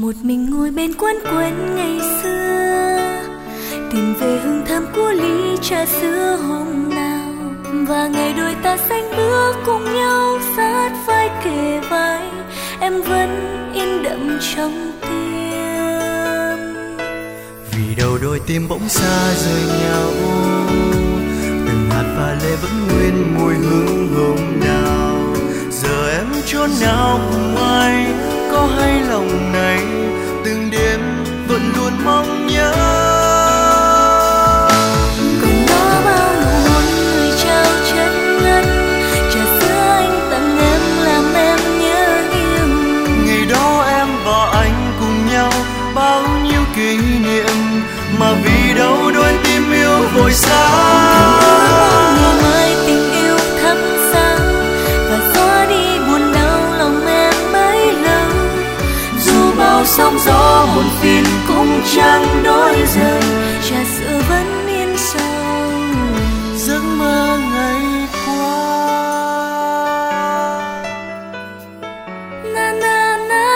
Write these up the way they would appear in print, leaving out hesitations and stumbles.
một mình ngồi bên quán quen ngày xưa, tìm về hương thơm của ly trà sữa hôm nào, và ngày đôi ta xanh bước cùng nhau sát vai kề vai, em vẫn in đậm trong tim. Vì đầu đôi tim bỗng xa rời nhau, từng hạt pha lê vẫn nguyên mùi hương hôm nào. Giờ em chốn nào cùng ai, có hay lòng này từng đêm vẫn luôn mong nhớ. Còn đó bao nụ hôn người trao chân ngân, trà sữa anh tặng em làm em nhớ yêu. Ngày đó em và anh cùng nhau bao nhiêu kỷ niệm, mà vì đâu đôi tim yêu vội xa. Ngày mai tình yêu thắp sáng và xóa đi buồn đau lòng em bấy lâu. Dù bao sóng gió buồn phiền cũng chẳng đổi dời, trà sữa vẫn yên sâu giấc mơ ngày qua. Na na na.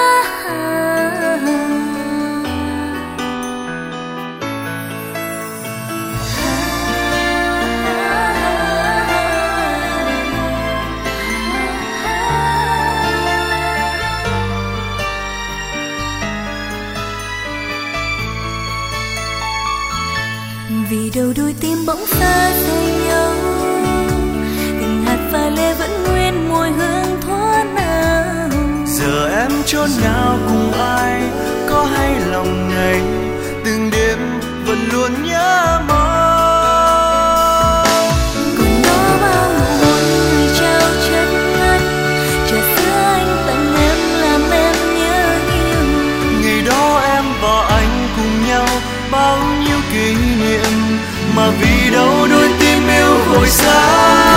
Vì đâu đôi tim bỗng xa rời nhau, từng hạt pha lê vẫn nguyên mùi hương thuở nào. Giờ em chốn nào cùng ai, có hay lòng này từng đêm vẫn luôn nhớ mong. Còn đó bao nụ hôn người trao chân ngân, trà sữa anh tặng em làm em nhớ yêu. Ngày đó em và anh cùng nhau bao nhiêu kỷ niệm, mà vì đâu đôi tim yêu vội xa.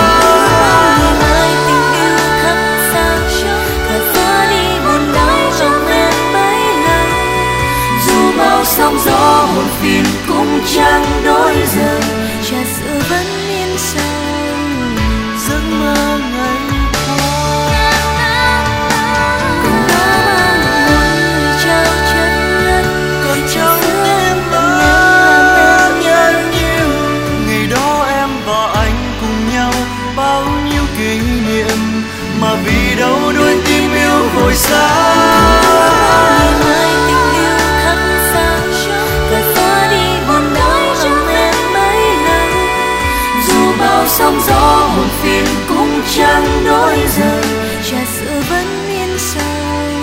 Ai tình yêu thắp sáng và xóa đi buồn đau trong em bấy lâu. Dù bao sóng gió buồn phiền cũng chẳng đổi dời, trà sữa vẫn yên sâu Giấc mơ ngày qua. còn đó bao nụ hôn người trao chân ngân, Còn trong tim ta nhớ nhiều. Ngày đó em và anh cùng nhau bao nhiêu kỷ niệm, mà vì đâu đôi tim yêu vội xa. mai tình yêu thắp sáng và xóa đi buồn đau trong em bấy lâu. Dù bao sóng gió buồn phiền cũng chẳng đổi dời, trà sữa vẫn yên sâu